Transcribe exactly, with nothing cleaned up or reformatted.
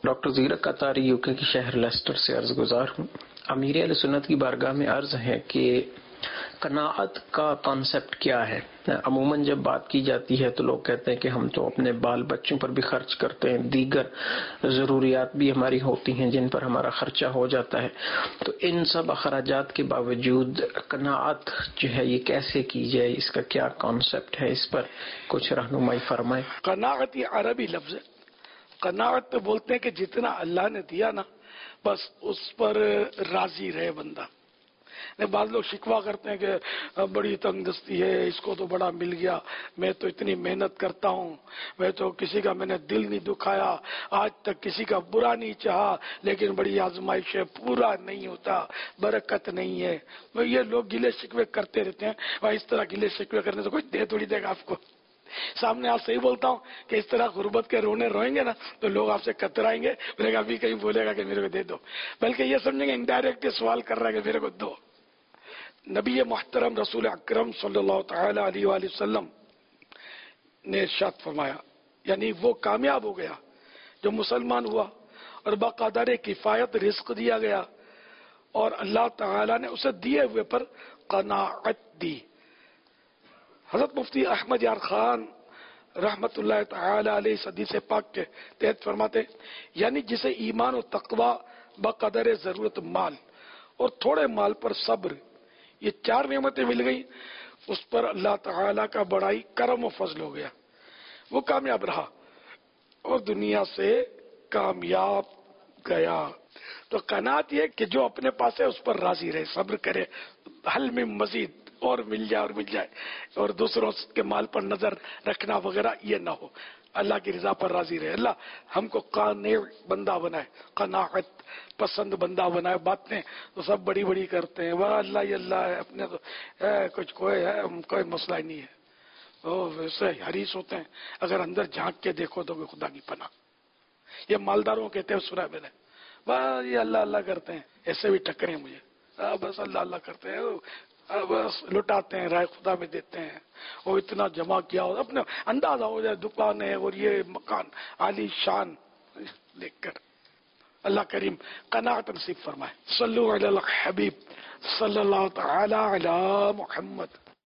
Doctor زیرک قطاری UK کے شہر Leicester سے عرض گزار ہوں۔ امیر اہل سنت کی بارگاہ میں عرض ہے کہ قناعت کا کانسیپٹ کیا ہے؟ عموماً جب بات کی جاتی ہے تو لوگ کہتے ہیں کہ ہم تو اپنے بال بچوں پر بھی خرچ کرتے ہیں، دیگر ضروریات بھی ہماری ہوتی ہیں جن پر ہمارا خرچہ ہو جاتا ہے، تو ان سب اخراجات کے باوجود قناعت جو ہے یہ کیسے کی جائے، اس کا کیا کانسیپٹ ہے، اس پر کچھ رہنمائی فرمائیں۔ قناعت یہ عربی لفظ ہے۔ قناعت تو بولتے ہیں کہ جتنا اللہ نے دیا نا بس اس پر راضی رہے بندہ۔ بعض لوگ شکوہ کرتے ہیں کہ بڑی تنگ دستی ہے، اس کو تو بڑا مل گیا، میں تو اتنی محنت کرتا ہوں، میں تو کسی کا میں نے دل نہیں دکھایا، آج تک کسی کا برا نہیں چاہا، لیکن بڑی آزمائش ہے، پورا نہیں ہوتا، برکت نہیں ہے۔ یہ لوگ گلے شکوے کرتے رہتے ہیں، اور اس طرح گلے شکوے کرنے سے کوئی دے تھوڑی دے گا آپ کو۔ سامنے آپ صحیح بولتا ہوں کہ اس طرح غربت کے رونے روئیں گے نا تو لوگ آپ سے کترائیں گے، بولے گا ابھی کہیں بولے گا کہ میرے کو دے دو، بلکہ یہ سمجھیں گے انڈائریکٹ سوال کر رہا ہے کہ میرے کو دو۔ نبی محترم رسول اکرم صلی اللہ تعالی علیہ وآلہ وسلم نے ارشاد فرمایا، یعنی وہ کامیاب ہو گیا جو مسلمان ہوا اور بقدر کفایت رزق دیا گیا اور اللہ تعالی نے اسے دیے ہوئے پر قناعت دی۔ حضرت مفتی احمد یار خان رحمت اللہ تعالی علیہ اس حدیث پاک کے تحت فرماتے، یعنی جسے ایمان و تقوی بقدر ضرورت مال اور تھوڑے مال پر صبر، یہ چار نعمتیں مل گئی، اس پر اللہ تعالیٰ کا بڑائی کرم و فضل ہو گیا، وہ کامیاب رہا اور دنیا سے کامیاب گیا۔ تو قناعت یہ کہ جو اپنے پاس ہے اس پر راضی رہے، صبر کرے، حل میں مزید اور مل جائے اور مل جائے، اور دوسروں کے مال پر نظر رکھنا وغیرہ یہ نہ ہو، اللہ کی رضا پر راضی رہے۔ اللہ ہم کو قانع بندہ بنائے، قناعت پسند بندہ بنائے۔ باتیں تو سب بڑی بڑی کرتے ہیں، وہ اللہ ہی اللہ ہے، اپنے تو ہے کچھ کوئی ہے کوئی مسئلہ ہی نہیں ہے، وہ ویسے حریص ہوتے ہیں، اگر اندر جھانک کے دیکھو تو خدا کی پناہ۔ یہ مالداروں کہتے ہیں سنا میں نے، بس یہ اللہ اللہ کرتے ہیں، ایسے بھی ٹکرے مجھے، بس اللہ اللہ کرتے ہیں، بس لٹاتے ہیں، رائے خدا میں دیتے ہیں، وہ اتنا جمع کیا ہو، اپنے اندازہ ہو جائے دکان ہے اور یہ مکان عالی شان دیکھ کر۔ اللہ کریم قناعت نصیب فرمائے۔ صلو علی الحبیب صلی اللہ تعالی علی محمد۔